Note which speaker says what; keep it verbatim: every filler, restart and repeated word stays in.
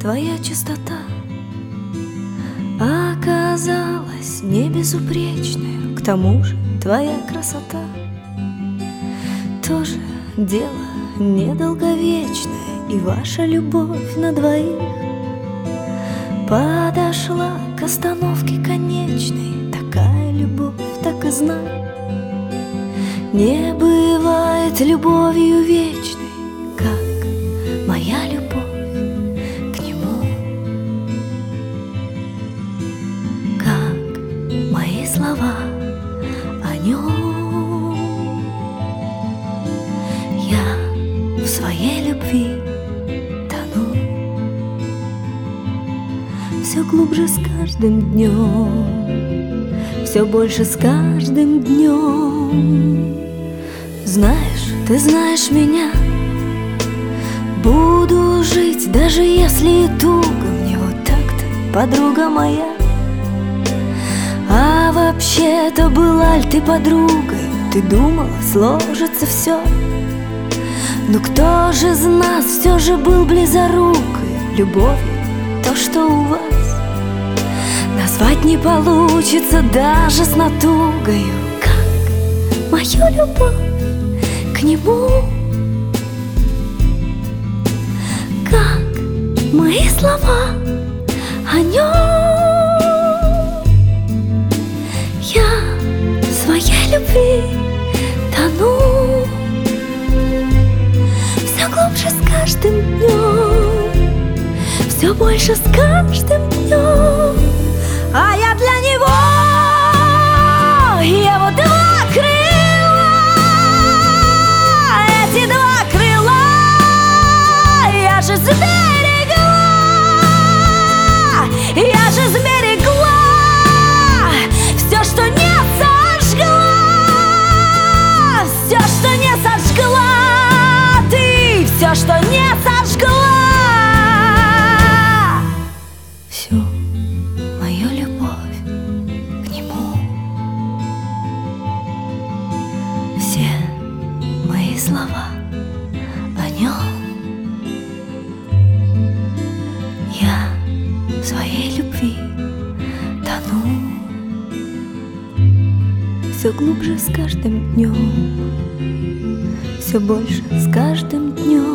Speaker 1: твоя чистота оказалась не безупречной, к тому же твоя красота тоже дело недолговечное, и ваша любовь на двоих подошла к остановке конечной. Такая любовь, так и знай, не бывает любовью вечной, как моя любовь к нему, как мои слова о нем. Я в своей любви тону все глубже с каждым днем, все больше с каждым днем. Знаешь, ты знаешь меня, буду жить, даже если и туго. Мне вот так-то, подруга моя. А вообще-то была ли ты подругой? Ты думала, сложится все. Но кто же из нас все же был близорукой? Любовью то, что у вас назвать не получится даже с натугою. Как мою любовь к нему, как мои слова о нем. Я в своей любви тону все глубже с каждым днем, все больше с каждым днем. А я для него его два крыла, эти два крыла я же сберегла, я же сберегла все, что не сожгла, все, что не сожгла ты, все, что не сожгла. Всю мою любовь к нему, все мои слова о нем. Я в своей любви тону все глубже с каждым днем, все больше с каждым днем.